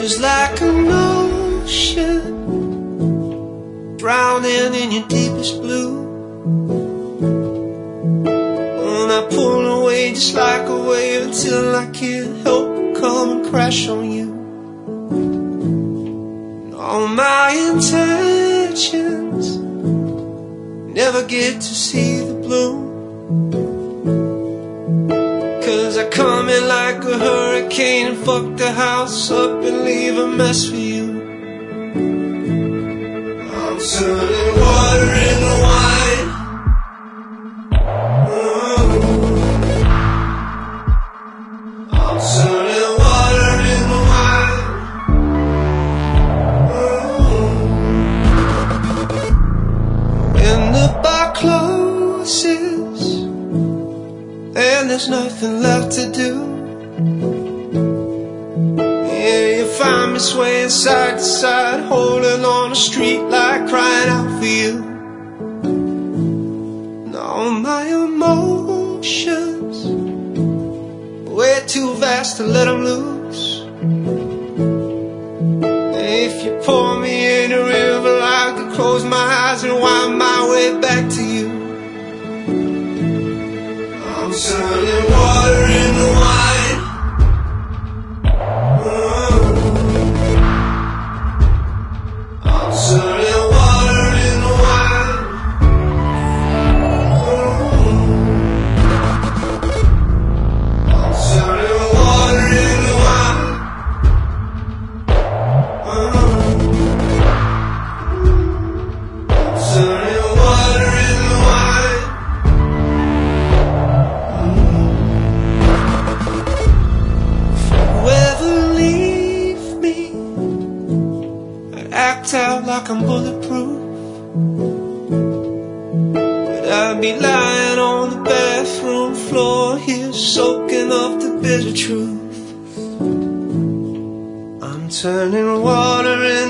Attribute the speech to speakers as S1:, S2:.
S1: feels like an ocean, drowning in your deepest blue. And I pull away just like a wave until I can't help but come and crash on you. And all my intentions never get to see the blue, 'cause I come in like a hurricane and fuck the house up and leave a mess for you. I'm turning water into wine. I'm turning water into wine. When the bar closes and there's nothing left to do, yeah, you find me swaying side to side, holding on a street light, crying out for you. And all my emotions, way too vast to let them loose. And if you pour me in a river, I could close my eyes and wind my way back to you. I'm turning water into wine. I'm turning water into wine. I'm turning water into wine. I'm turning water into wine. Act out like I'm bulletproof, but I'd be lying on the bathroom floor here, soaking up the bitter truth. I'm turning water